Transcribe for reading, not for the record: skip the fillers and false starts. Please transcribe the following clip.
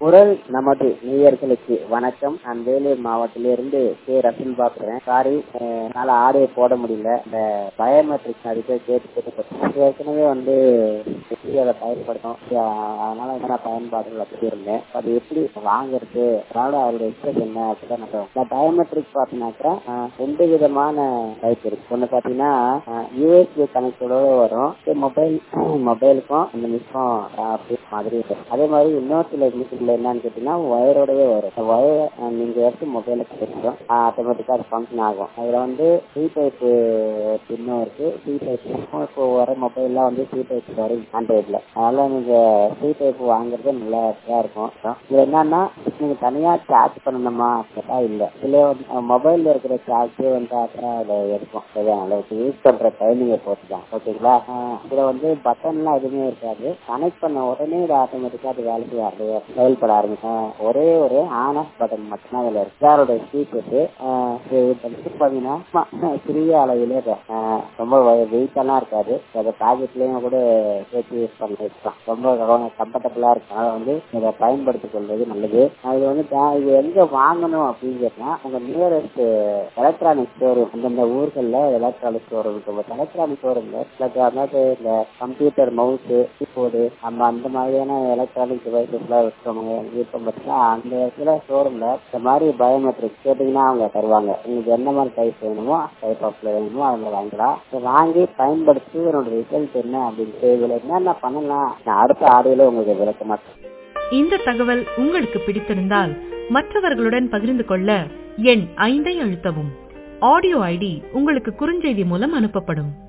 குரல் நமது நேயர்களுக்கு வணக்கம். நான் வேலூர் மாவட்டத்திலிருந்து கே ரசூல் பேசுறேன். சாரி, என்னால ஆடியோ போட முடியல. இந்த பயோமெட்ரிக் அதுக்கு கேட்டு ஏற்கனவே அதை பயன்படுத்தும். அதனால என்ன பயன்பாடுகள் அப்படி இருந்தேன். அது எப்படி வாங்குறது, அதனால அவருடைய எக்ஸ்பிரஸ் என்ன அப்படிதான் நான் பயோமெட்ரிக் பார்த்தீங்கன்னாக்கா 2 விதமான டைப் இருக்கு. ஒண்ணு பாத்தீங்கன்னா யூஎஸ்பி கனெக்டோட வரும். மொபைலுக்கும் அந்த மிஷினும் மாதிரி இருக்கும். அதே மாதிரி இன்னொரு சில மிஷின்ல என்னன்னு கேட்டீங்கன்னா ஒயரோடவே வரும். ஒயர் நீங்க எடுத்து மொபைல கிடைக்கும், ஆட்டோமேட்டிக்கா அது ஃபங்க்ஷன் ஆகும். அதுல சி டைப் பின்னும் இருக்கு. சி டைப் இப்போ வர மொபைல்லாம் சி டைப் வரும் ஆண்ட்ராய்ட்ல. அதனால நீங்க சி டைப் வாங்குறது நல்லா இருக்கும். இது என்னன்னா நீங்க தனியா சார்ஜ் பண்ணணுமா கேட்டா இல்ல. இதுல மொபைல்ல இருக்கிற சார்ஜ் அதை எடுக்கும். அளவுக்கு யூஸ் பண்ற டைமிங்கை பொறுத்துதான். ஓகேங்களா? இதுல பட்டன் எதுவுமே இருக்காது. கனெக்ட் பண்ண உடனே இது ஆட்டோமேட்டிக்கா அது வேலைக்கு செயல்பட ஆரம்பிக்கும். ஒரே ஒரு ஆன் ஆஃப் பட்டன் மட்டும்தான் அதுல இருக்கு. அதோட பாத்தீங்கன்னா சிறிய அளவிலே ரொம்ப வெயிட் எல்லாம் இருக்காது. அதை பாக்கெட்லயும் கூட சேர்த்து யூஸ் பண்ணிக்கலாம். ரொம்ப கம்ஃபர்டபுளா இருக்கு. அதனால இதை பயன்படுத்திக் கொள்வது நல்லது. இது எங்க வாங்கணும் அப்படின்னு கேட்டா உங்க நியரஸ்ட் எலக்ட்ரானிக் ஸ்டோர் அந்தந்த ஊர்கள்ல எலக்ட்ரானிக் ஸ்டோர் இருக்கு. எலக்ட்ரானிக் ஸ்டோர்ல இந்த கம்ப்யூட்டர், மவுஸ், கீபோர்டு அந்த மாதிரியான எலக்ட்ரானிக் டிவைசஸ் எல்லாம் வச்சுக்கோங்க. விருப்பம் பட்சா அந்த இடத்துல ஸ்டோர்ல இந்த மாதிரி பயோமெட்ரிக் கேட்டீங்கன்னா அவங்க தருவாங்க. உங்களுக்கு என்ன மாதிரி டைப் வேணுமோ டைப் ஆஃப் வேணுமோ அவங்க வாங்கலாம். வாங்கி பயன்படுத்தி என்னோட ரிசல்ட் என்ன அப்படின்னு இதுல என்னென்ன பண்ணலாம் நான் அடுத்த ஆடியோல உங்களுக்கு விளக்க மாட்டேன். இந்த தகவல் உங்களுக்கு பிடித்திருந்தால் மற்றவர்களுடன் பகிர்ந்து கொள்ள எண் 5 அழுத்தவும். ஆடியோ ஐடி உங்களுக்கு குறுஞ்செய்தி மூலம் அனுப்பப்படும்.